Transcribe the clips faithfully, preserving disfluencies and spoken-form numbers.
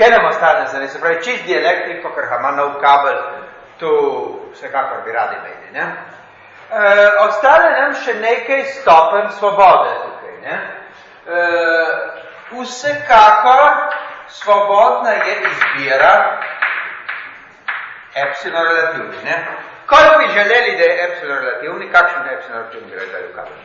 Kaj nam ostane za ne? Se pravi, čist dielektrik, kakor ga ima nov kabel, tu vsekakor bi radi imeli. Ne? E, ostane nam še nekaj stopenj svobode tukaj. Ne? E, vsekakor svobodna je izbira epsilon relativni. Ne? Koliko bi želeli, da je epsilon relativni, kakšen je epsilon relativni gre zdaj v kabel?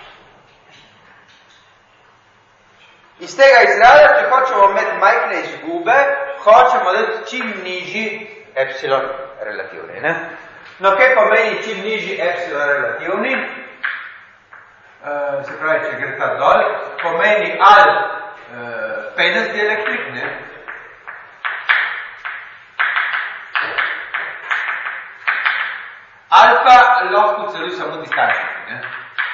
Iz tega izraza, če hočemo imeti majhne izgube, hočemo dati čim nižji epsilon relativni. Ne? No, kaj pomeni čim nižji epsilon relativni? Uh, se pravi, če gre ta dol, pomeni ali uh, penez dielektrik, ne? Ali pa lahko celo samo distančnik. Ne?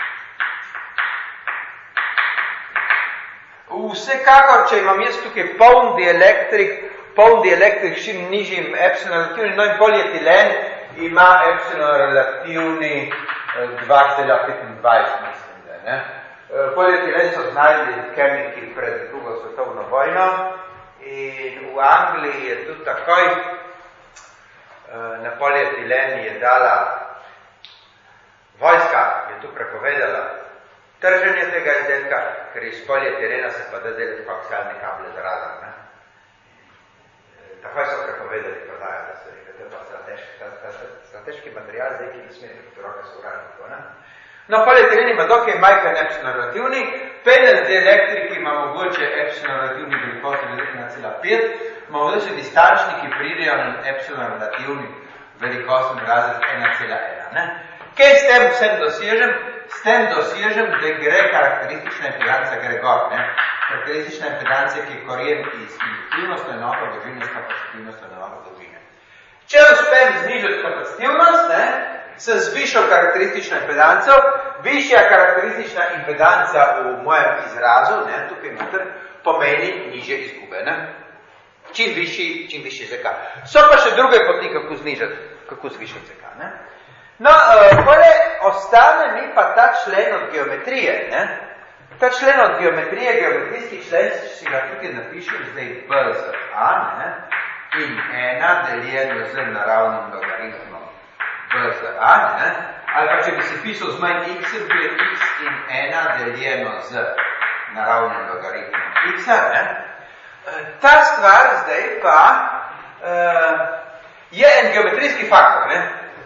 Vsekakor, če imam jaz tukaj poln dielektrik, poln dielektrik s čim nižjim epsilon relativni, no in polietilen ima epsilon relativni dva cela petindvajset, mislim, da. Ne? Polietilen so znali kemiki pred drugo svetovno vojno in v Angliji je tudi takoj na polietilen je dala vojska, je tu prepovedala trženje tega izdelka, ker iz polietilena se pa da delati koaksialne kable zrazen. Ne? Takoj so prepovedali prodajati, da so rekli, to je pa strateški, strateški material, zdaj, ki ne smete kot roke sovražnikov. No, polietilen ima dokaj majhen epsilon relativni, penez dielektrik ima mogoče epsilon relativni velikosti ena cela pet, mogoče distančniki pridejo na epsilon relativni velikosti razred ena cela ena. Kaj s tem vsem dosežem? S tem dosežem, da gre karakteristična impedanca gre gor. Ne? Karakteristična impedanca, ki je korjen iz induktivnostno enako dolžine s kapacitivnostno enako dolžine. Če uspem znižati kapacitivnost, ne, se zvišal karakteristično impedanco, višja karakteristična impedanca v mojem izrazu, ne, tukaj noter, pomeni nižje izgube. Ne? Čim višji, čim višji Z K. So pa še druge poti, kako znižati, kako zvišati Z K. Ne? No, pole, ostane mi pa ta člen od geometrije. Ne? Ta člen od geometrije, geometrijski člen, si ga tukaj napišem, zdaj B z A, ne? In ena deljeno z naravnim logaritmom B z A, ne? Ali pa če bi se pisal z manj x, bi je x in ena deljeno z naravnim logaritmom x, ne? Ta stvar zdaj pa uh, je en geometrijski faktor, ne?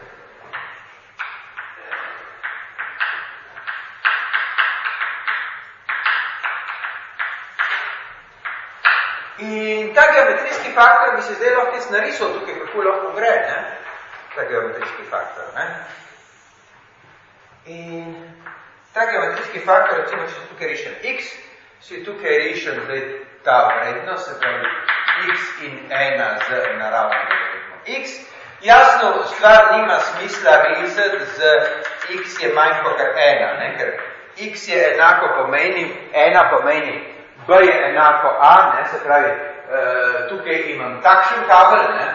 In ta geometrijski faktor bi se zdaj lahko jaz narisal tukaj, kako lahko gre, ne? Ta geometrijski faktor, ne? In ta geometrijski faktor, recimo, če se tukaj rišem x, si tukaj rišem zdaj ta vrednost, se pravi x in ena z naravnim logaritmom x. Jasno, stvar nima smisla risati z x je manj kot ena, ne? Ker x je enako pomeni, ena pomeni b je enako a, ne? Se pravi, uh, tukaj imam takšen kabel, ne?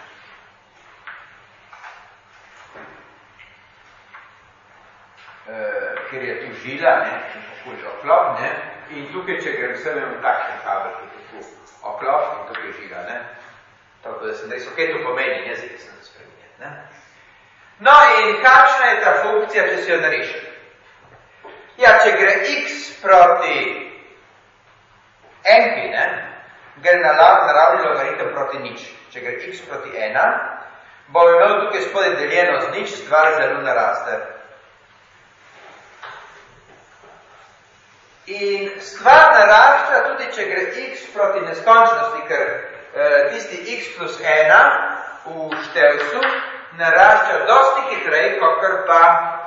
Uh, ker je tu žila, ne? Tako že oklop, ne? In tukaj, če grem sem, imam takšen kabel, ki je tu oklop in tukaj žila, ne? Tako da sem rekel, kaj to pomeni, jezik sem spremenjen, ne? No in kakšna je ta funkcija, če si jo narišem? Ja, če gre x proti enki, ne, gre na naravni logaritem proti nič. Če gre x proti ena, bom imel tukaj spodaj deljeno z nič, stvar zelo naraste. In stvar narašča tudi, če gre x proti neskončnosti, ker eh, tisti x plus ena v števcu narašča dosti hitrej, kakor pa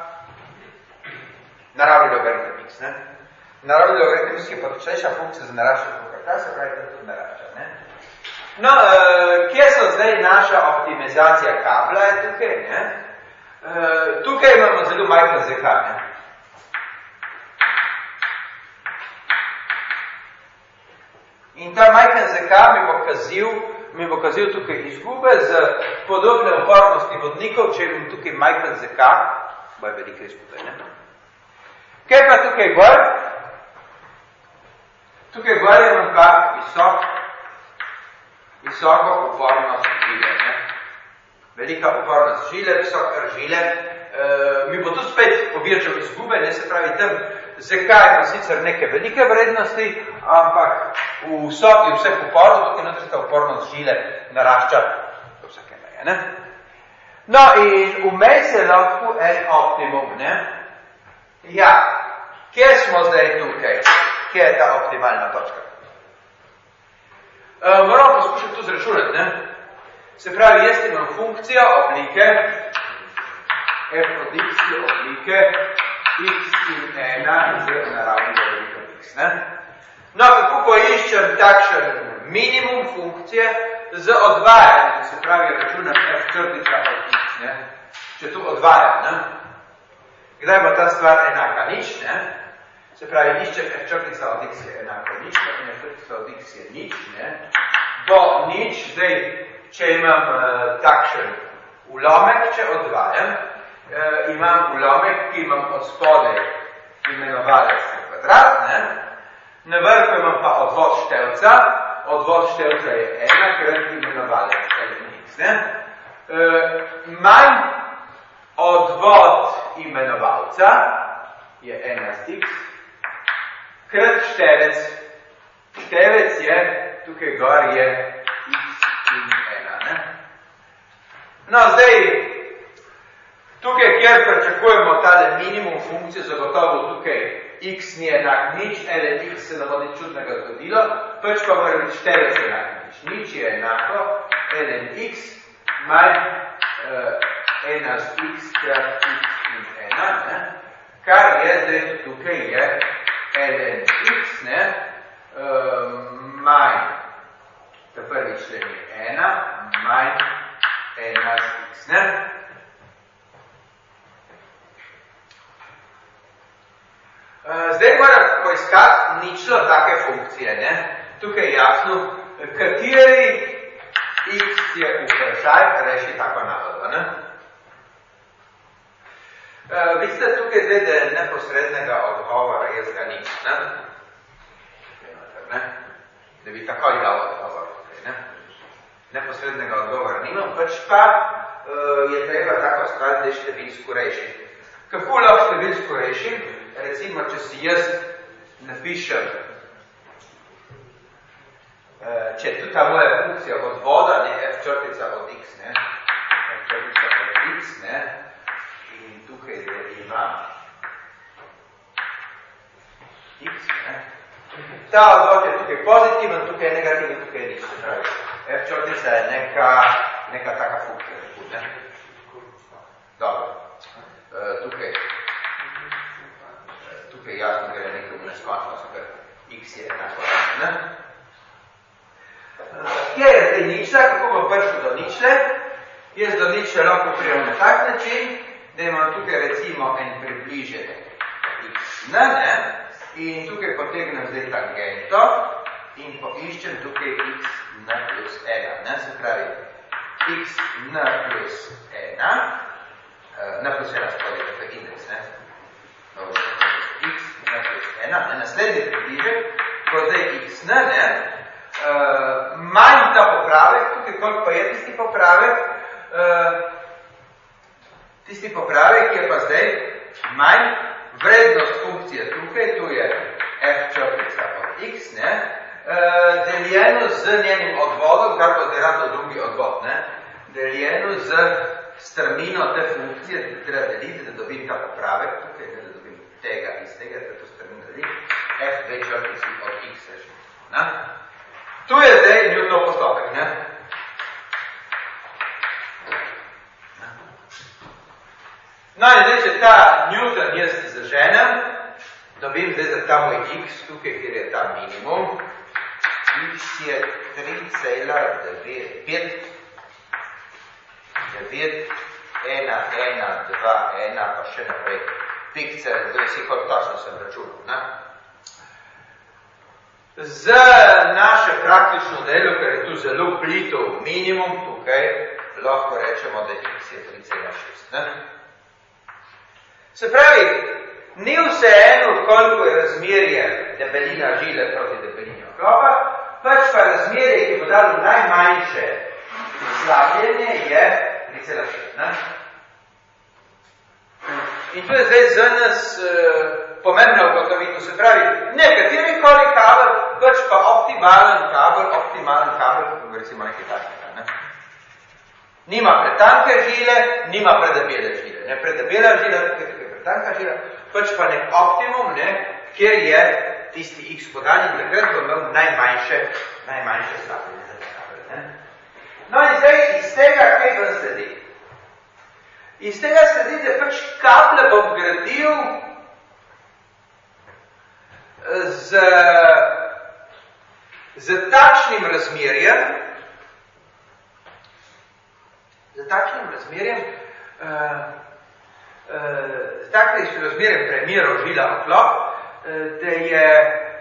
naravni logaritem x, ne. Naravni logaritem x je potočnejša funkcija za narašča, kakor ta, se pravi, da tudi narašča, ne. No, eh, kje so zdaj naša optimizacija kabla je tukaj, ne? Eh, tukaj imamo zelo majhen Z K, ne. In ta majhen Z K mi bo kazil, mi bo kazil tukaj izgube z podobne upornosti vodnikov, če imam tukaj majhen Z K, bo je velike izgube, ne? Kaj pa tukaj gor? Tukaj gor imam pa visok visoko upornost žile. Ne? Velika upornost žile, visoka žile, uh, mi bo tu spet povečal izgube, ne se pravi tam, zakaj ima sicer neke velike vrednosti, ampak v vsoti vseh uporov, tukaj notri ta upornost žile narašča do vsake meje. Ne? No in vmes je lahko en optimum. Ne? Ja, kje smo zdaj tukaj? Kje je ta optimalna točka? Uh, moramo poskušati to zračunati. Ne? Se pravi, jaz imam funkcijo oblike, f od x je oblike x in ena z naravnega oblika x. Ne? No, kako poiščem takšen minimum funkcije z odvajanjem, se pravi, računam f črtica od x. Ne? Če to odvajam, ne? Kdaj bo ta stvar enaka nič, ne? Se pravi, iščem f črtica od x je enako nič, in f črtica od x je nič, ne? Bo nič, zdaj, če imam uh, takšen ulomek, če odvajam, uh, imam ulomek, ki imam od spodaj imenovalec kvadrat, ne? Na vrhu imam pa odvod števca, odvod števca je ena, krat imenovalec x, ne? Uh, manj odvod imenovalca je ena z x, krat števec. Števec je, tukaj gor je x in ena. Ne? No, zdaj, tukaj, kjer pričakujemo tale minimum funkcije, zagotovo tukaj x ni enak nič, ln x se nam bo nič čudnega zgodilo, pač pa mora biti števec enak nič. Nič je enako ln x manj uh, ena z x krat x in ena, ne? Kar je zdaj tukaj je ln x, ne? Uh, manj, ta prvi člen je ena, manj ena z x, ne? Uh, zdaj moram poiskati ničlo take funkcije, ne? Tukaj je jasno, kateri x je vprašaj, reši tako nalogo, ne? Uh, vidite tukaj zdaj, da je neposrednega odgovora jaz ga nič, ne? Ne? Da bi takoj dal odgovor. Ne? Neposrednega odgovora nimam, pač pa uh, je treba tako stvar zdaj številsko rešiti. Kako lahko številsko rešim? Recimo, če si jaz napišem, uh, če je tu ta moja funkcija odvoda, ne, f črtica od x, ne, f črtica od x, ne, in tukaj zdaj imam x, ne, ta odvod je tukaj pozitiven, tukaj je negativen, tukaj je nič. F črtica je neka, neka taka funkcija. Ne? Dobro. E, tukaj, tukaj jasno gre nekaj neskončnost, ker x je enako. Ne? Kje je zdaj ničla, kako bom prišel do ničle? Jaz do ničle lahko prijem na tak način, da imam tukaj recimo en približek x, ne, ne? In tukaj potegnem zdaj tangento in poiščem tukaj x n plus ena. Ne? Se pravi, x n plus ena, uh, n plus ena spodaj, to je indeks, ne? No, x n plus ena, ne? Naslednji približek, ko zdaj x n, ne? Uh, manj ta popravek, tukaj koliko pa je tisti popravek, uh, tisti popravek je pa zdaj manj vrednost funkcije tukaj, tu je f črtica od x, ne, uh, deljeno z njenim odvodom, kar pa zdaj rado drugi odvod, ne, deljeno z strmino te funkcije, treba deliti, da dobim ta popravek, tukaj, ne, da dobim tega iz tega, da to strmino delim, f dve črtici od x, ne. Tu je zdaj Newtonov postopek, ne. No, in zdaj, če ta Newton jaz zaženem, dobim zdaj za ta moj x, tukaj, kjer je ta minimum, x je tri cela devet pet, devet, ena, ena, dva, ena, pa še naprej, pikcer, zdaj si kot točno sem računal, ne? Za naše praktično delo, ker je tu zelo plitov minimum, tukaj lahko rečemo, da x je tri cela šest, ne? Se pravi, ni vseeno, koliko je razmerje debelina žile proti debelini oklopa, pač pa razmerje, ki bo dalo najmanjši najmanjše slabljenje je tri cela šest. In to je zdaj za nas uh, pomembna ugotovitev. Se pravi, nekateri koli kabel, pač pa optimalen kabel, optimalen kabel, recimo nekaj takega. Ne? Nima pretanke žile, nima predebele žile. Ne? Predebela žila, pretanka žila, pač pa nek optimum, ne? Kjer je tisti x podan in takrat bo imel najmanjše, najmanjše slabljenje za kabel. Ne? No in zdaj iz tega, kaj vam sledi? Iz tega sledi, da pač kable bom gradil z, z takšnim razmerjem, z takšnim razmerjem, uh, uh, z takšnim razmerjem premerov žila oklop, uh, da je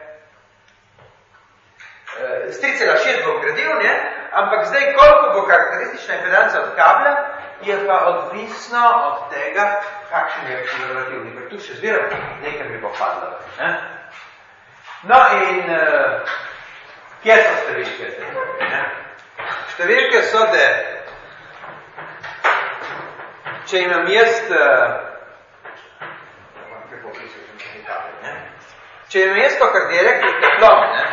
uh, z tri cela šest bom gradil, ne? Ampak zdaj, koliko bo karakteristična impedanca od kabla, je pa odvisno od tega, kakšen je relativni. Ker tu še zveram, nekaj mi bo padlo. Ne? No in uh, kje so številke? Ne? Številke so, da če imam jaz uh, če imam jaz to, kar direktno teplom, ne?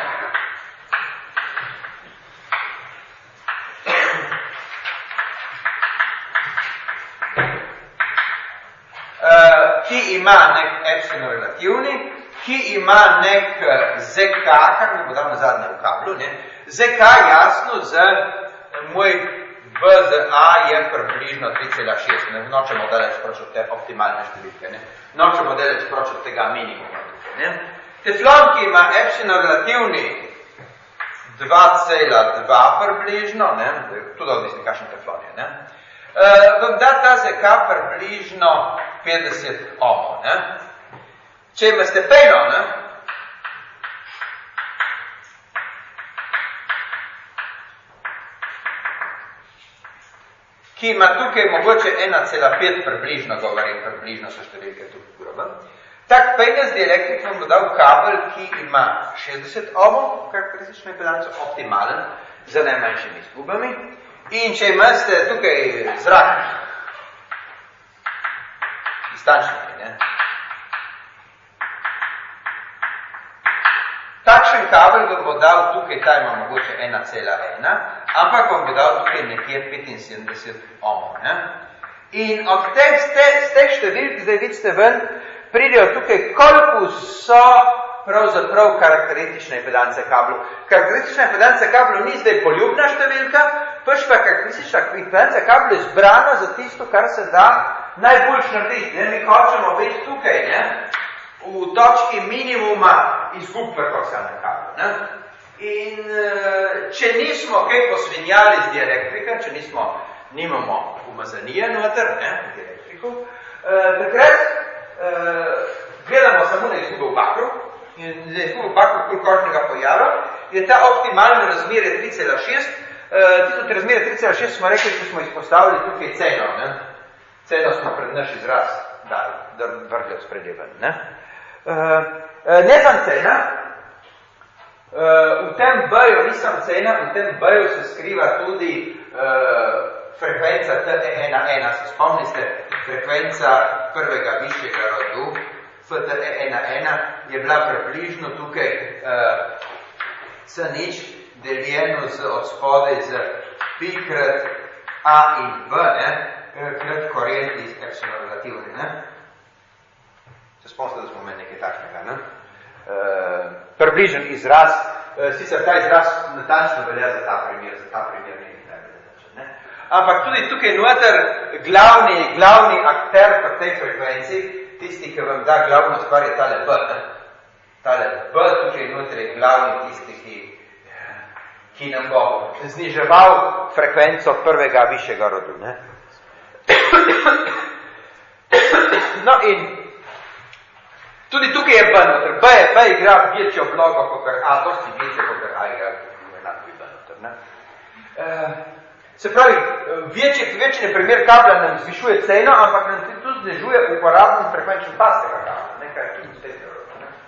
ki ima nek epsilon relativni, ki ima nek zk, kar mi bo dal na zadnje v kablu, ne? Zk jasno z moj v z a je približno tri cela šest, ne? Nočemo daleč proč od te optimalne številke, ne? Nočemo daleč proč od tega minimuma. Ne? Teflon, ki ima epsilon relativni dva cela dva približno, ne? Tudi odvisni, kakšen teflon je, ne? Uh, vam da ta zk približno petdeset ohmov, ne? Če ima stepeno, ne? Ki ima tukaj mogoče ena cela pet približno, govorim približno so številke tukaj grobe, tak penjaz dielektrik vam bo dal kabel, ki ima šestdeset ohmov, karakteristično impedanco, optimalen, za najmanjšimi izgubami. In če imate tukaj zrak, distančniki, ne? Takšen kabel vam bo dal tukaj, ta ima mogoče ena cela ena, ampak vam bo dal tukaj nekje petinsedemdeset ohmov, ne? In od teh, z teh številk, zdaj vidite ven, pridejo tukaj, koliko so pravzaprav karakteristične impedance kablu. Karakteristična impedanca kablu ni zdaj poljubna številka, pač pa karakteristična impedanca kablu je zbrana za tisto, kar se da najboljš narediti. Ne? Mi hočemo biti tukaj, ne? V točki minimuma izgub prekoksane kablu. Ne? In če nismo kaj posvinjali z dielektrika, če nismo, nimamo umazanije noter, ne, v dielektriku, takrat gledamo samo na izgube v bakru, in za izgubo bakru kožnega pojava, je ta optimalno razmerje tri cela šest. Tisto razmerje tri cela šest smo rekli, ko smo izpostavili tukaj ceno. Ne? Ceno smo pred naš izraz dali, da vrgli od spredjeven. Ne? Ne sem cena, v tem B-ju nisem cena, v tem B-ju se skriva tudi frekvenca T E ena ena, se spomnite, frekvenca prvega višjega rodu, F T E ena ena je bila približno tukaj uh, C nič deljeno z od spodaj z pi krat A in B, ne, krat korent iz epsilon relativni, ne. Se spomnite, da smo imeli nekaj takšnega, ne. Uh, približen izraz, uh, sicer ta izraz natančno velja za ta primer, za ta primer nekaj takšnega, ne. Ampak tudi tukaj noter glavni, glavni akter po tej frekvenci, tisti, ki vam da glavno stvar, je tale B. Ne? Tale B, tukaj noter je glavni tisti, ki, ki nam bo zniževal frekvenco prvega višjega rodu. Ne? No in tudi tukaj je B noter. B je, B igra večjo vlogo, kot A, dosti večjo, kot A igra enako B noter. Ne? Uh, Se pravi, večji, večji primer kabla nam zvišuje ceno, ampak nam tudi znižuje uporabno frekvenčen pas tega kabla. Nekaj tudi stejte.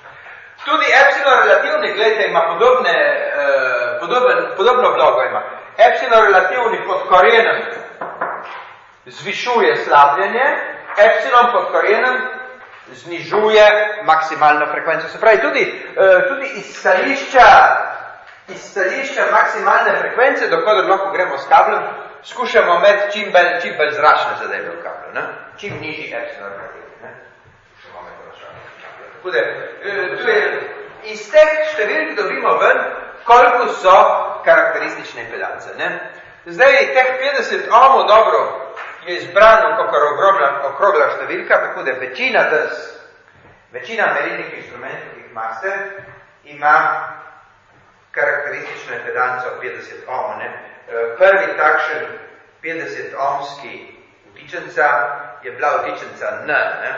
Tudi epsilon relativni, gledajte, ima podobne, eh, podoben, podobno vlogo ima. epsilon relativni pod korenem zvišuje slabljenje, epsilon pod korenem znižuje maksimalno frekvenco. Se pravi, tudi, tudi iz stališča, iz stališča maksimalne frekvence, dokler lahko gremo s kablom, skušamo imeti čim bolj, čim bolj zračne zadeve v kablu. Ne? Čim nižji epsilon relativni. Ne? Tako da, tu je, iz teh številk dobimo ven, koliko so karakteristične impedance. Ne? Zdaj, teh petdeset ohmov dobro je izbrano kakor okrogla, okrogla številka, tako da večina des, večina merilnih instrumentov, ki jih imate, ima karakteristično impedanco petdeset ohmov. Ne? Prvi takšen petdeset ohmski vtičenca je bila vtičenca N. Ne?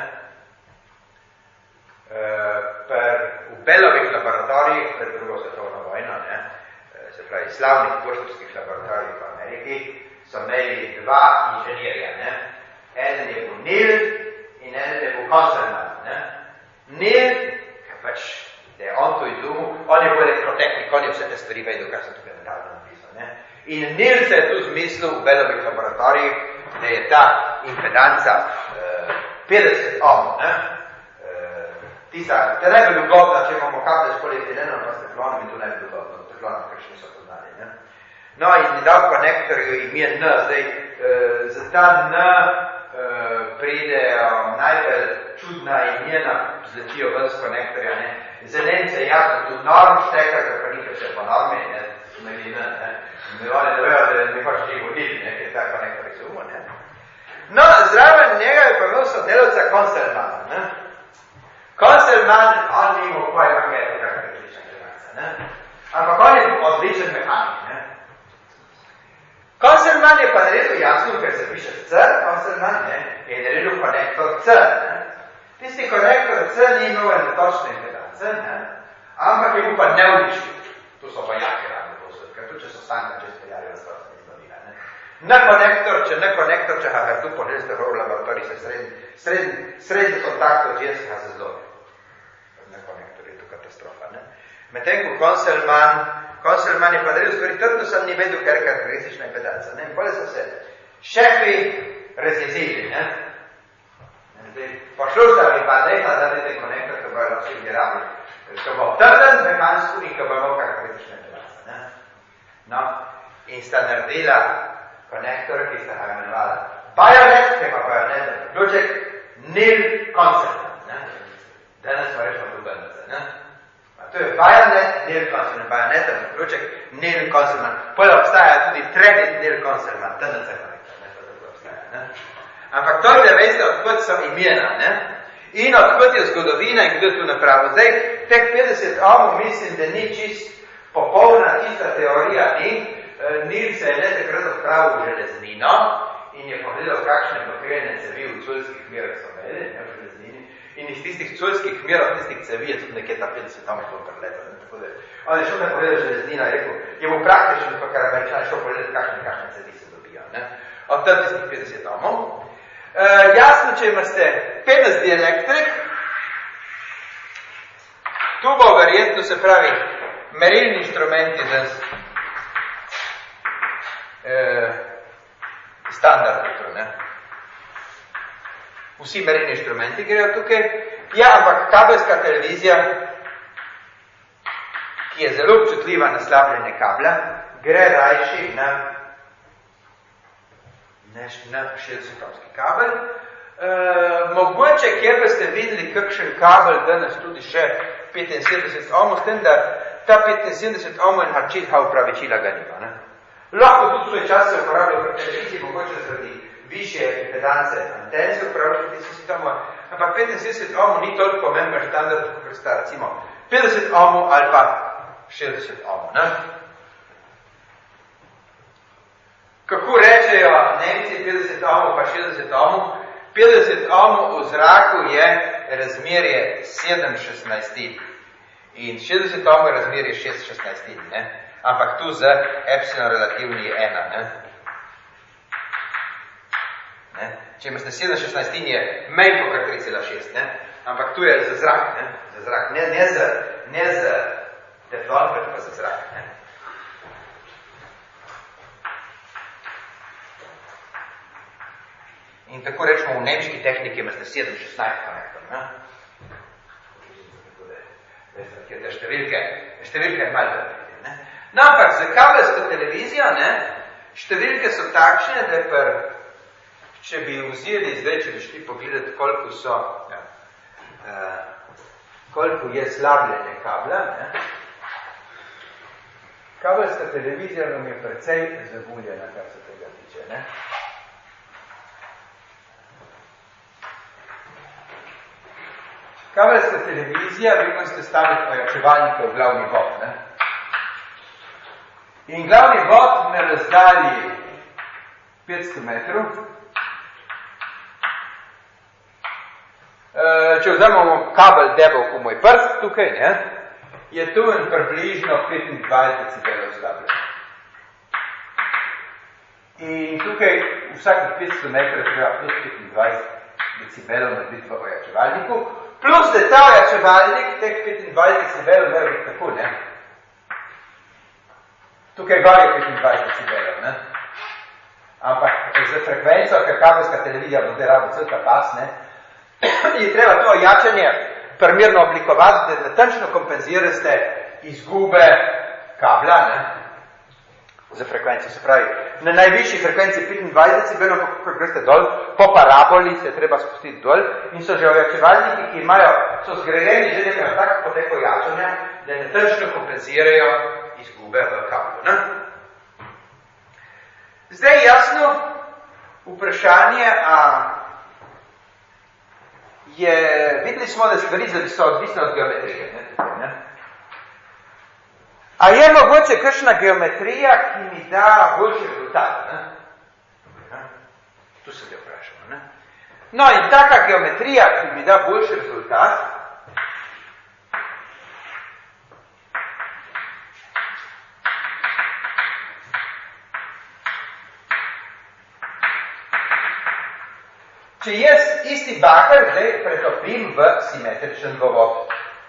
Per, v Bellovih laboratorijih pred drugo svetovno vojno, ne? Se pravi, slavnih poštarskih laboratorijih v Ameriki, so imeli dva inženirja. Ne? Eden je bil Neil in eden je bil Conselman. Ne? Neil, pač, da je on to izumil, on je bil elektrotehnik, on je vse te stvari vedel, kar sem tukaj nedavno napisal. Ne? In Neil se je tu zmislil v Bellovih laboratorijih, da je ta impedanca eh, petdeset ohmov. Tista, te ne bi ugodna, če imamo kable s polietilenom pa s teflonom in tu ne bi ugodno, teflonom, ker še niso poznali. Ne? No, in dal konektorju ime N, zdaj, eh, za ta N eh, pridejo najbolj čudna imena, zletijo ven s konektorja, ne? Zelence, jasno, tu norm šteka, ker pa nikaj vse po normi, ne? Imeli N, ne? In oni ne vejo, da ne pač njih vodili, ne? Ker je ta konektor izumil, ne? No, zraven njega je pa imel sodelavca Conselmana, ne? Conselman, on ni imel pojma, kaj je to karakteristična impedanca, ne? Ampak on je odličen mehanik, ne? Conselman je pa naredil jasno, ker se piše C, Conselman, ne? Je naredil konektor C, ne? Tisti konektor C ni imel ene točne impedance, ne? Ampak je bil pa neuničil. Tu so pa jake ravne posod, ker tu, če so stanka, če speljali v stvarno izbavila, ne? Na konektor, če ne konektor, če ga tu ponesete v laboratorij, se srednji, srednji, srednji kontakt od ženskega se zlovi. Na konektor je to katastrofa, ne? Medtem ko Conselman, Conselman je pa naredil stvari, trdno sem ni vedel, ker je karakteristična impedanca, ne? In pole so se šefi razjezili, ne? Pošlo sta mi pa dejta, da je ten konektor, ki bo lahko vsi rabili, ki bo trden, mehansko in ki bo imel karakteristična impedanca, ne? No, in sta naredila konektor, ki sta ga imenovala Bajonet, ki pa Bajonet, vključek Neil Conselman, ne? Danes pa rečemo tu bendice, ne? A to je Bajonet, Neil Conselman, Bajonet, vključek Neil Conselman. Pole obstaja tudi Tredit Neil Conselman, T N C konektor, ne? To tako obstaja, ne? Ampak to, da veste, odkot so imena, ne? In odkot je zgodovina in kdo je tu napravil. Zdaj, teh petdeset ohmov mislim, da ni čist popolna, čista teorija ni. Neil se je ne takrat odpravil v železnino in je pogledal, kakšne blokirane cevi v culskih merah so imeli, ne, v železnini. In iz tistih culskih merah, tistih cevi je tudi nekje ta petdeset ohmov to preletel. Tako da, on je šel ne pogledal železnina in rekel, je bil praktičen, pa kar Američan šel pogledati, kakšne, kakšne cevi se dobijo, ne. Od tam tistih petdeset ohmov. Uh, jasno, če imate penest dielektrik, tu bo verjetno, se pravi, merilni inštrumenti za uh, standardni tu, ne? Vsi merilni inštrumenti grejo tukaj. Ja, ampak kabelska televizija, ki je zelo občutljiva na slabljenje kabla, gre rajši na na šestdeset-ohmski kabel. E, mogoče, kjer pa ste videli, kakšen kabel danes tudi še petinsedemdeset ohmov, s tem, da ta petinsedemdeset ohmov in harčilha upravičila ga nima. Ne? Lahko tudi svoj čas se uporabljajo pri televiziji, mogoče zaradi višje impedance anten se uporabljajo petinsedemdeset ohmov, ampak petinsedemdeset ohmov ni toliko pomemben standard, kot sta recimo petdeset ohmov ali pa šestdeset ohmov. Ne? Kako rečejo Nemci petdeset ohmov pa šestdeset ohmov? petdeset ohmov v zraku je razmerje sedem šestnajstin. In šestdeset ohmov je razmerje šest šestnajstin, ne? Ampak tu z epsilon relativni je ena, ne? Ne? Če imate sedem šestnajstin je manj kot tri cela šest, ne? Ampak tu je za zrak, ne? Za zrak, ne, ne za, ne za teflon, pa za zrak, ne? In tako rečemo v nemški tehniki imate sedem šestnajst konektor. Ne? Veste, kje te številke? Številke je malo zapiti. Ne? No, ampak za kabelsko televizijo, ne, številke so takšne, da per, če bi vzeli, zdaj, če bi šli pogledati, koliko so, ja, uh, koliko je slabljene kabla, ne, kabelska televizija nam je precej zaguljena, kar se tega tiče, ne. Kabelska televizija, vi možete staviti ojačevalnike v glavni vod, ne. In glavni vod na razdalji petsto metrov. Če vzamemo kabel debel po moj prst tukaj, ne, je tu in približno petindvajset decibelov slabljen. In tukaj vsakih petsto metrov treba plus petindvajset decibelov narediti v ojačevalniku, plus da ta ojačevalnik teh petindvajset decibelov mora biti tako, ne. Tukaj gor je petindvajset decibelov, ne. Ampak za frekvenco, ker kabelska televizija bo zdaj rado cel ta pas, ne, je treba to ojačanje primerno oblikovati, da natančno kompenzirate izgube kabla, ne, za frekvenco. Se pravi, na najvišji frekvenci petindvajset decibelov, ko greste dol, po paraboli se treba spustiti dol in so že ojačevalniki, ki imajo, so zgrajeni že nekaj tako potek ojačanja, da natančno kompenzirajo izgube v kablu, ne. Zdaj jasno vprašanje, a je, videli smo, da stvari so odvisne od geometrije, ne, ne. A je mogoče kakšna geometrija, ki mi da boljši rezultat, ne? Ne? Tu se te vprašamo, ne? No, in taka geometrija, ki mi da boljši rezultat, če jaz isti baker zdaj pretopim v simetričen dvovod.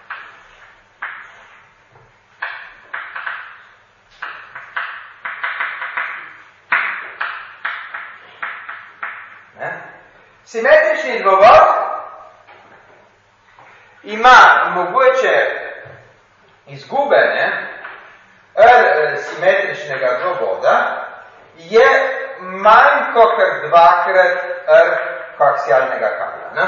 Simetrični dvovod ima mogoče izgube, ne, R simetričnega dvovoda je manj kakor dvakrat R koaksialnega kabla, ne.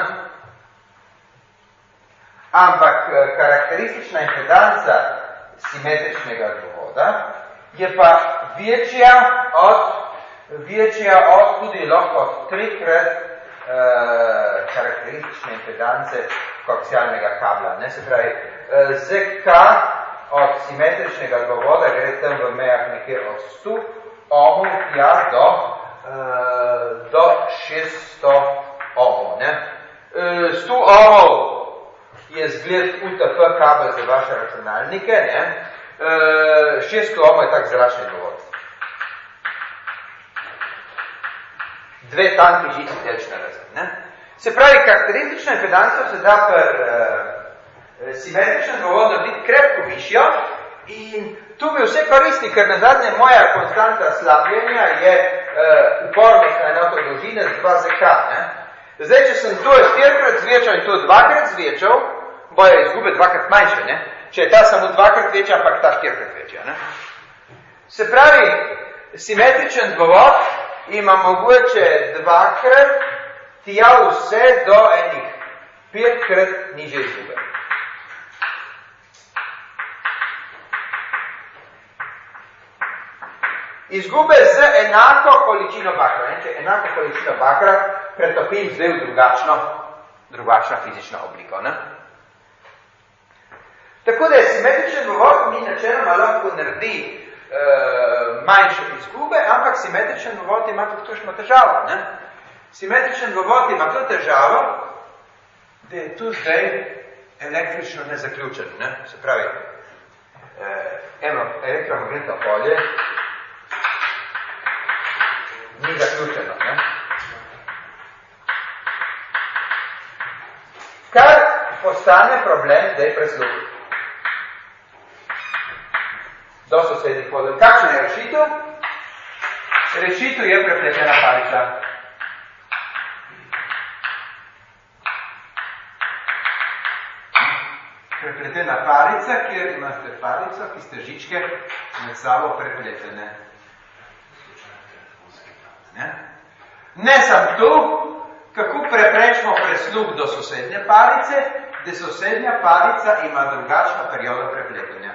Ampak karakteristična impedanca simetričnega dvovoda je pa večja od, večja od tudi lahko od trikrat Uh, karakteristične impedance koaksialnega kabla. Ne, se pravi, uh, Z K od simetričnega dvovoda gre tam v mejah nekje od sto ohmov tja do, uh, do šeststo ohmov. Ne. Uh, sto ohmov je zgled U T F kabel za vaše računalnike, ne. Uh, šeststo ohmov je tak zračni dvovod. Dve tanki žici delčne razine. Se pravi, karakteristično impedanco se da per uh, simetričnem dvovodu narediti krepko višjo in tu bi vse koristi, ker nazadnje moja konstanta slabljenja je uh, upornika enoto dolžine z dva Z K. Ne? Zdaj, če sem to štirikrat zvečal in to dvakrat zvečal, bojo izgube dvakrat manjše. Ne? Če je ta samo dvakrat večja, ampak ta štirikrat večja. Ne? Se pravi, simetričen dvovod ima mogoče dvakrat tja vse do enih petkrat niže izgube. Izgube z enako količino bakra. Ne? Če enako količino bakra pretopim zdaj v drugačno, drugačno fizično obliko. Ne? Tako da je simetričen dvovod mi načeloma lahko naredi Uh, manjše izgube, ampak simetričen dvovod ima tudi kakšno težavo. Ne? Simetričen dvovod ima to težavo, da je tu zdaj električno nezaključen. Ne? Se pravi, uh, eno elektromagnetno polje ni zaključeno. Ne? Kar postane problem, da je presluh. Do sosednjih vodov. Kakšna je rešitev? Rešitev je prepletena palica. prepletena parica, kjer imate parico, ki ste žičke med sabo prepletene. Ne, ne samo tu, kako preprečimo preslug do sosednje parice, da sosednja parica ima drugačna perioda prepletanja.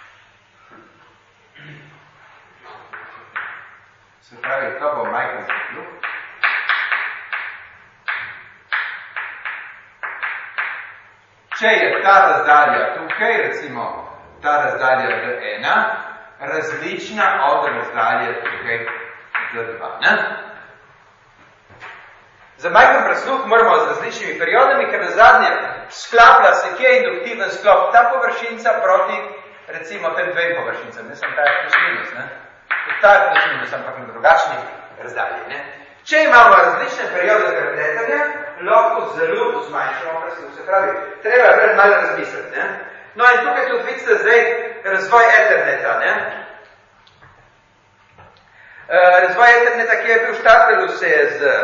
Se pravi, to bo majhen zaključ. Če je ta razdalja tukaj, recimo ta razdalja D ena, različna od razdalje tukaj D dva. Ne? Za majhen presluh moramo z različnimi periodami, ker na zadnje sklapla se kje induktiven sklop ta površinca proti recimo tem dvem površincam. Ne sem ta je plus minus, ne? Ta je plus minus, ampak na drugačni razdalji. Ne? Če imamo različne periode prepletanja, lahko zelo zmanjšamo presluh. Se pravi, treba je pred malo razmisliti. Ne? No in tukaj tudi vidite zdaj razvoj Etherneta. Ne? Razvoj Etherneta, ki je bil štartel vse z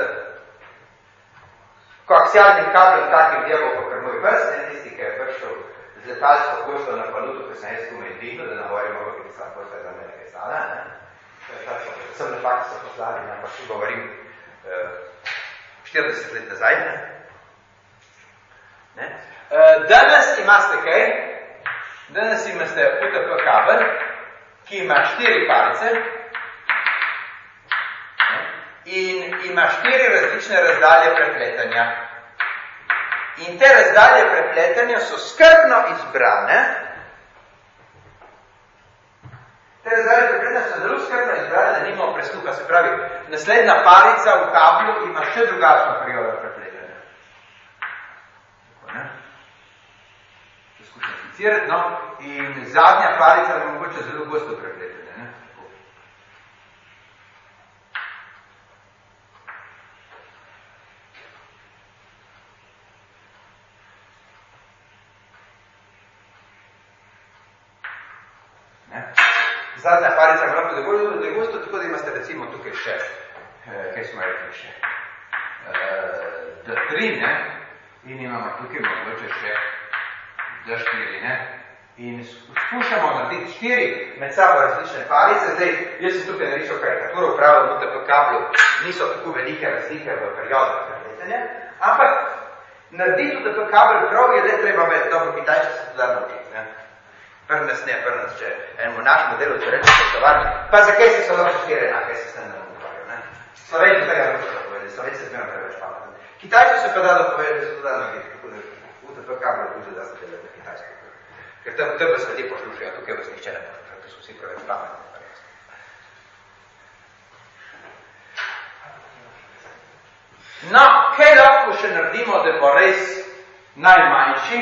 koaksialnim kablom takim diabom, kar moj vrst, ne tisti, ki je prišel z letalsko pošto na Palutu, ki sem jaz komaj dvihnil, da ne govorimo, kako je sam pošto je za mene kaj stala. Sem na faktu so poslali, ampak tu govorim štirideset let nazaj. Ne? Danes imate kaj? Danes imate U T P kabel, ki ima štiri parice in ima štiri različne razdalje prepletanja. In te razdalje prepletanja so skrbno izbrane. Te razdalje prepletanja so zelo skrbno izbrane, da nimamo presluha. Se pravi, naslednja parica v kablu ima še drugačno periodo prepletanja. Tako, ne? Poskušam ficirati, no? In zadnja parica je mogoče zelo gosto prepletanje, ne? Zadnja parica je lahko dovolj degusto, tako da imate recimo tukaj še, eh, kaj smo rekli še, eh, D tri, ne, in imamo tukaj mogoče še D štiri, ne, in skušamo narediti štiri med sabo različne parice. Zdaj, jaz sem tukaj narisal karikaturo, pravim, U T P kablu niso tako velike razlike v periodah prepletanja, ampak narediti U T P kabel prav je, da treba imeti dobro kitajče se tudi naučiti, ne. Prnes ne, prnes, če enemu našemu delu se reče poštovati, pa zakaj si so lahko štiri enake, jaz se s tem ne bom govoril, ne? Slovenci tega ne bodo povedali, Slovenci se zmerno preveč pametni. Kitajci so pa dalo povedali, da so dalo narediti, kako da U T P kabel tudi da se delati na Kitajsko. Ker tam te vas ljudje poslušajo, tukaj vas nihče ne poslušajo, ker so vsi preveč pametni. No, kaj lahko še naredimo, da bo res najmanjši,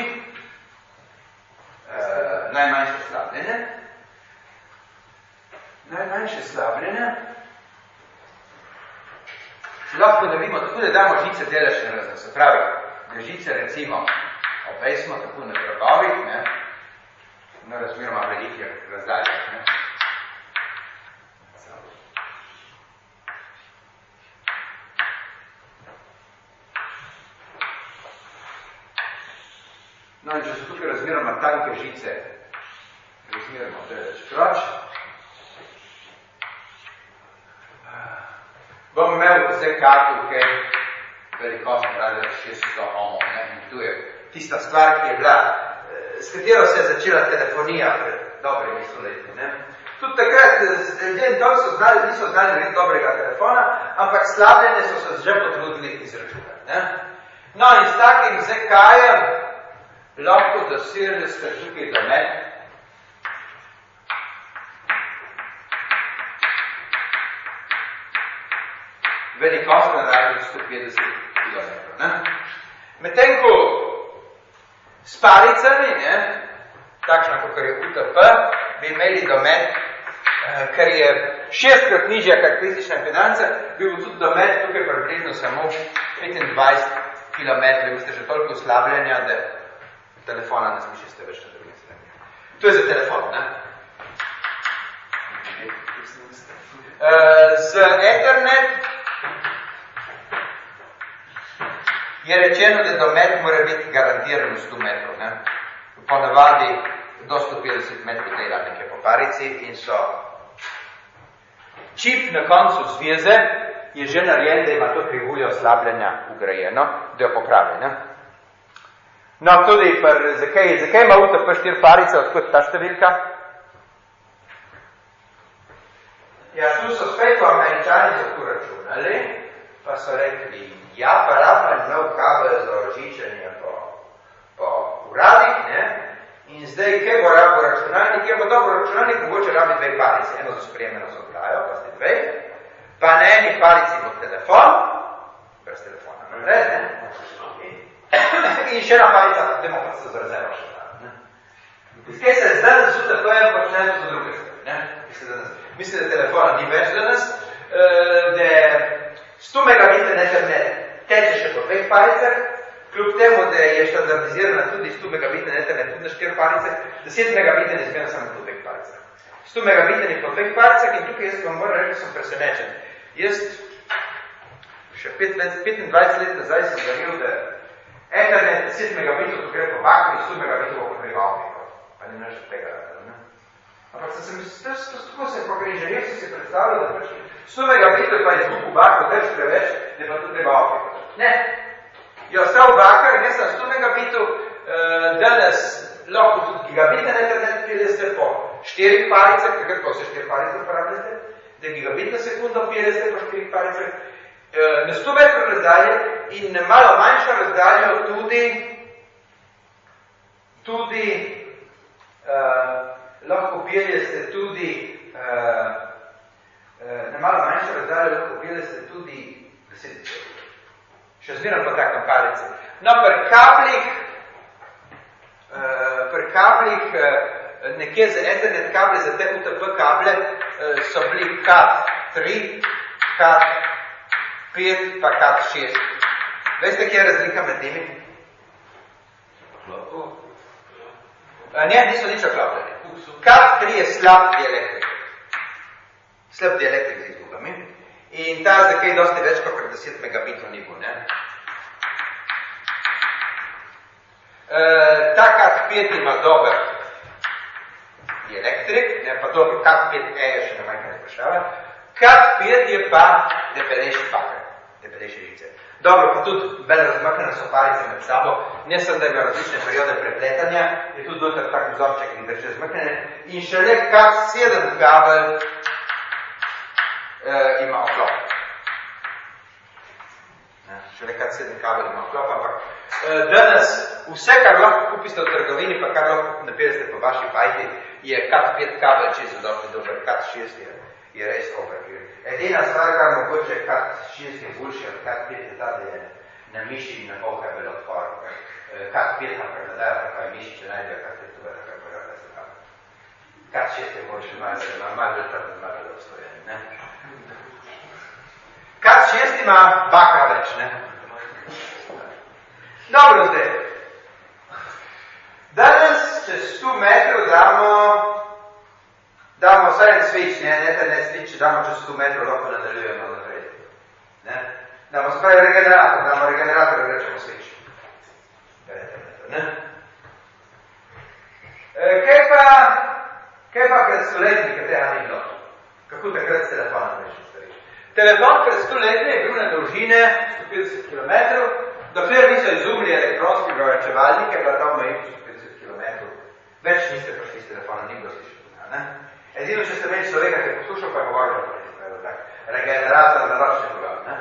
Uh, najmanjše slabljenje. Najmanjše slabljenje. Lahko naredimo tako, da damo žice deležne razne. Se pravi, da žice recimo obvesimo tako na drobovih, ne, na razmeroma velikih razdaljah. Ne. No, in če so tukaj razmeroma tanke žice, razmeroma deleč proč, bom imel zdaj kartu, kaj velikostno radi šeststo ohmov, ne, in tu je tista stvar, ki je bila, s katero se je začela telefonija pred dobrimi stoletji, ne. Tudi takrat, ljudje dol so znali, niso znali narediti dobrega telefona, ampak slabljenje so se že potrudili izračunati, ne. No, in s takim Z K-jem lahko dosežete tukaj domet. Velikost na radiju sto petdeset kilometrov. Medtem ko s paricami, ne, takšna, kot je U T P, bi imeli domet, ker je šestkrat nižja karakteristična impedanca, bi bil tudi domet tukaj približno samo petindvajset kilometrov. Vi ste že toliko slabljenja, da telefona ne smišite več na drugi strani. To je za telefon, ne? Z Ethernet je rečeno, da domet mora biti garantiran sto metrov, ne? ponavadi do sto petdeset metrov dela nekaj po parici in so čip na koncu zveze je že narejen, da ima to krivuljo slabljanja ugrajeno, da jo popravi. Ne? No, tudi, pr, zakaj, zakaj ima U T P štiri parice, odkud ta številka? Ja, tu so spet po Američani za tu računali, pa so rekli, ja, pa rabim nov kabel za rožičenje po, po uradih, ne? In zdaj, kaj bo rabo računalnik, kaj bo dobro računalnik, mogoče rabi dve parice, eno za sprejemeno za oddajo, pa ste dve, pa na eni parici bo telefon, brez telefona, ne, ne? In še ena parica, dajmo pa se za rezervo še da. Kaj se zdaj na suda, to je počnejo za druge stvari, ne? Mislim, da telefona ni več danes, da sto megabitne internet teče še po dveh paricah, kljub temu, da je standardizirana tudi sto megabitne internet tudi na štiri parice, deset megabitne ne smem samo po dveh paricah. sto megabitne po dveh paricah in tukaj jaz vam moram reči, da sem presenečen. Jaz še petindvajset let nazaj sem verjel, da internet deset megabitov to gre po bakru in sto megabitov po privavniku. Pa ni naš tega, ne? Ampak sem se, tako se je progrinženir, sem se predstavljal, da pač sto megabitov pa izgub v bakru, več preveč, da pa to treba opiko. Ne. Je ostal bakar, ne sem sto megabitov, danes lahko tudi gigabitne internet peljeste po štirih paricah, takrat pa vse štiri parice uporabljate, da gigabitne sekundo peljeste po štirih paricah, na sto metrov razdalje in na malo manjšo razdaljo tudi tudi uh, lahko peljeste tudi uh, uh, na malo manjšo razdaljo lahko peljeste tudi deset metrov. Še zmeraj pa takam palice. No, pri kablih, uh, pri kablih, uh, nekje za internet kable, za te U T P kable, uh, so bili kat tri, kat pet, pa kat šest. Veste, kje je razlika med njimi? Uh, ne, niso nič oklopljeni. kat tri je slab dielektrik. Slab dielektrik z izgubami. In ta zdaj kaj dosti več kot deset megabitov ni bil, ne? E, ta kat pet ima dober elektrik, ne, pa dober kat pet E je še ne manjka ne vprašava. kat pet je pa debelejši bakar, debelejši žice. Dobro, pa tudi bolj razmaknjene so parice med sabo, ne sem, da ima različne periode prepletanja, je tudi dotar tak vzorček in drže razmaknjene. In šele kat sedem kabel Uh, ima oklop. Šele kat sedem kabel ima oklop, ampak uh, danes vse, kar lahko kupiste v trgovini, pa kar lahko napeljete po vaši bajti, je kat pet kabel, če je dosti dober, kat šest je, je res dober. Edina stvar, kar mogoče kat šest je boljši od kat pet, je ta, da je na miši in na polka bilo odpor. Uh, kat pet nam predadajo, tako je miši, če najdejo kat pet, to je tako pojavlja se tam. Kat šest je boljši, malo bolj trpno, malo bolj obstojeni, ne? kat šest ima bakra več, ne? Dobro zdaj. Danes čez sto metrov damo damo vsaj en switch, ne, ne, ne switch, damo čez sto metrov, lahko nadaljujemo naprej. Ne? Damo spravi regenerator, damo regenerator, rečemo switch. Ne? E, kaj pa kaj pa pred stoletni, kaj tega ni bilo? Kako takrat s telefonom rečemo? Telefon pred sto leti je bil na dolžine sto petdeset kilometrov, dokler niso izumili elektronskega vračevalnika, je bila tam na sto petdeset kilometrov. Več niste prišli s telefona, ni bilo slišati. Ne? Edino, če ste imeli človeka, ki je poslušal, pa je govoril, tak, regenerator na ročni program. Ne?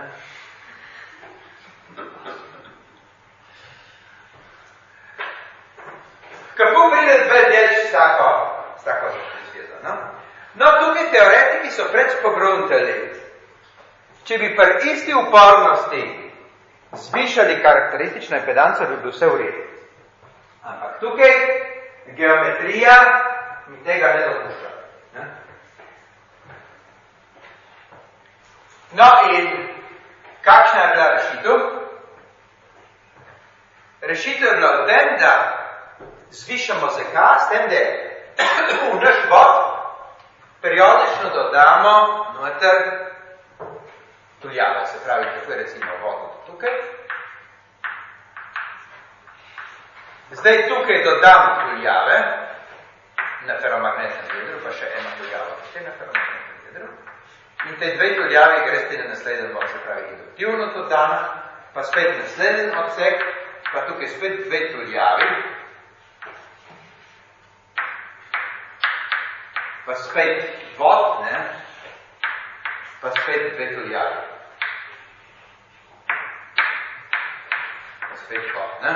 Kako pride dve delč s tako, s tako zvezdo? No? No, tukaj teoretiki so preč pogruntali. Če bi pri isti upornosti zvišali karakteristično impedanco, bi bil vse v redu. Ampak tukaj geometrija mi tega ne dopušča. Ne? No in kakšna je bila rešitev? Rešitev je bila v tem, da zvišamo Z K, s tem, da v naš vod periodično dodamo noter tuljava, se pravi, kako je recimo vodno tukaj. Zdaj tukaj dodam tuljave na feromagnetnem jedru, pa še eno tuljavo, potem na feromagnetnem jedru. In te dve tuljavi greste na naslednji bod, se pravi induktivno dodana, pa spet naslednji odsek, pa tukaj spet dve tuljavi, pa spet vod, ne, pa spet dve tuljavi. Pa spet vod, ne.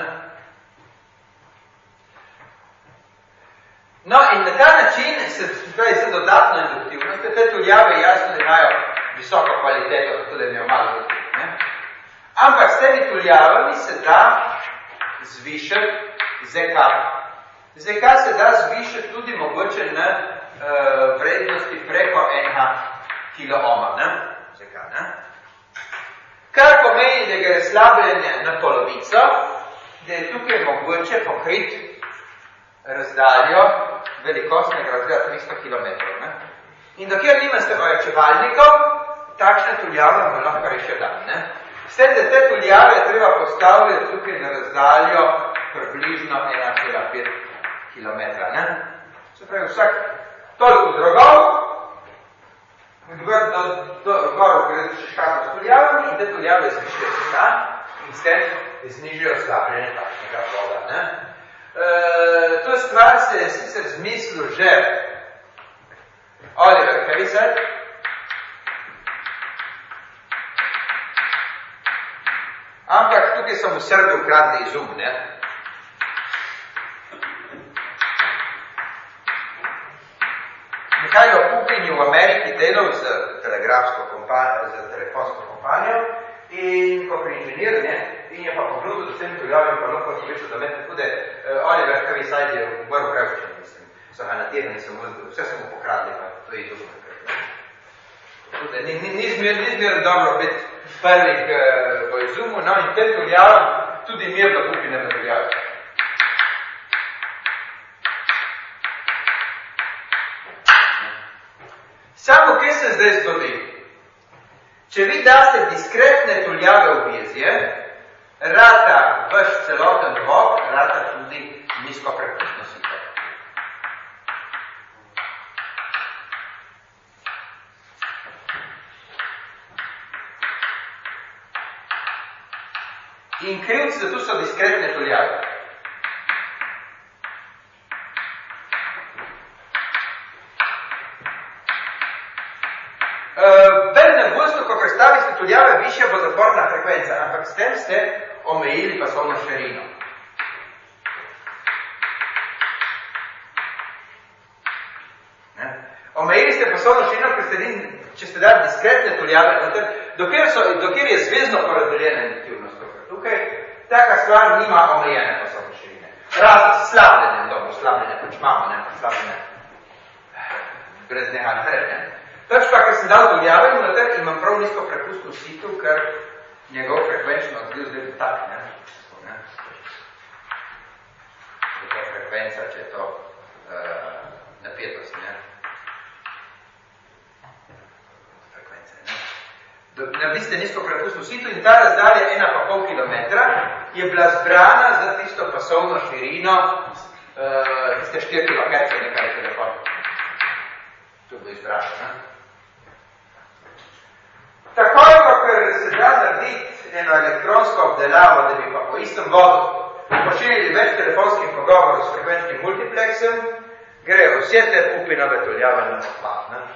No, in na ta način se pravi za dodatno induktivnost, te tuljave jasno da imajo visoko kvaliteto, tako da imajo malo dotik, ne. Ampak s temi tuljavami se da zvišati Z K. Z K se da zvišati tudi mogoče na uh, vrednosti preko enega kiloohma, ne? Z K, ne? Kar pomeni, da gre slabljenje na polovico, da je tukaj mogoče pokriti razdaljo velikostnega razreda tristo kilometrov, ne? In dokjer nimate ojačevalnikov, takšne tuljave vam lahko reče dan, ne? S tem, da te tuljave treba postavljati tukaj na razdaljo približno ena cela pet kilometra, ne? Se pravi, vsak toliko drogov, gor do, do, gor gre še škatlo s tuljavami in te tuljave zvišijo se tam in s tem znižijo slabljenje takšnega voda, ne? E, to stvar se je sicer zmislil že Oliver Caviezel, ampak tukaj sem v Srbiji ukradli izum, ne? Mihajlo Pupin je v Ameriki delal z telegrafsko kompanijo, z telefonsko kompanijo in ko pri inženir, ne, in je pa pogledal, da sem tuljavim, pa lahko povečal, da med tako, da uh, Oliver Caviezel je umrl revčen, mislim, so ga natirni, sem vzdel, vse sem mu pokradli, pa to je izum. Tako da ni, ni, ni zmer, ni zmer dobro biti prvih uh, v izumu, no in tem tuljavam tudi mirno Pupine ne tuljavim. Samo, kaj se zdaj zgodi? Če vi daste diskretne tuljave v vezje, rata vaš celoten vod, rata tudi nizko prepustno sito. In krivci, da tu so diskretne tuljave. Ven na gostu, ko predstavite tuljave, višja bo zaporna frekvenca, ampak s tem ste omejili pasovno širino. Ne? Omejili ste pasovno širino, ker ste, če ste dali diskretne tuljave, dokjer, so, dokjer je zvezno porazdeljena induktivnost. Tukaj taka stvar nima omejene pasovne širine. Razen slabljenje, dobro, slabljenje pač imamo, ne, slabljenje brez neha naprej, ne. Pač pa, ker sem dal tuljave noter, imam prav nizko prepustno sito, ker njegov frekvenčno odliv zdaj bi tak, ne? ne? To je frekvenca, če je to uh, napetost, ne? Frekvenca, ne? Naredite nizko prepustno sito in ta razdalja ena pa pol kilometra je bila zbrana za tisto pasovno širino uh, tiste štiri kiloherce nekaj telefon. To bo izbrano, ne? Takoj, ker se da narediti eno elektronsko obdelavo, da bi pa po istem vodu pošiljali več telefonskih pogovorov s frekvenčnim multiplexem, grejo vse te Pupinove tuljave na odpad, ne?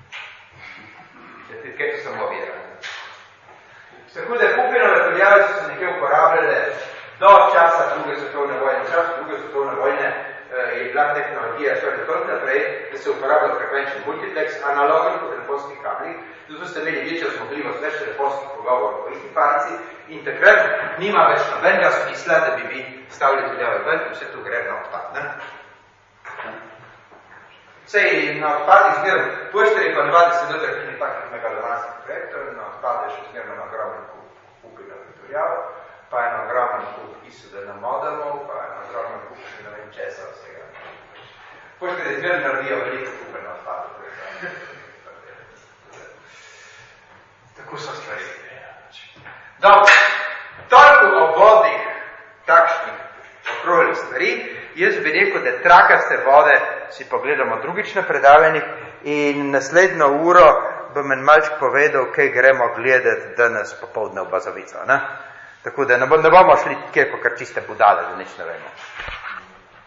Kaj to samo vira, ne? Tako da Pupinove tuljave so se nekaj uporabljale do časa druge svetovne vojne. V času druge svetovne vojne je bila tehnologija še toliko naprej, da se uporabljal frekvenčni multiplex, analogen po telefonskih kablih, zato ste imeli večjo zmogljivost več telefonskih pogovorov po isti palici in takrat nima več nobenega smisla, da bi vi stavili tuljave ven, vse to gre na odpad, ne? Sej na odpad izmerom pošteri, pa navadi se noter kini takih megalomanskih projektor, na odpad je še zmerom na ogromen kup Pupinove tuljave, pa eno ogromen kup I S D N modemov, pa eno ogromen kup še ne vem česa vsega. Pošteri izmerom naredijo veliko kupe na odpadu. Tako so stvari. Dobro, toliko o vodih takšnih okrogljih Jaz bi rekel, da trakaste vode si pogledamo drugič na predavanjih in naslednjo uro bo men malček povedal, kaj gremo gledati danes popoldne v Bazovico. Ne? Tako da ne bomo šli kjer po kar čiste budale, da nič ne vemo.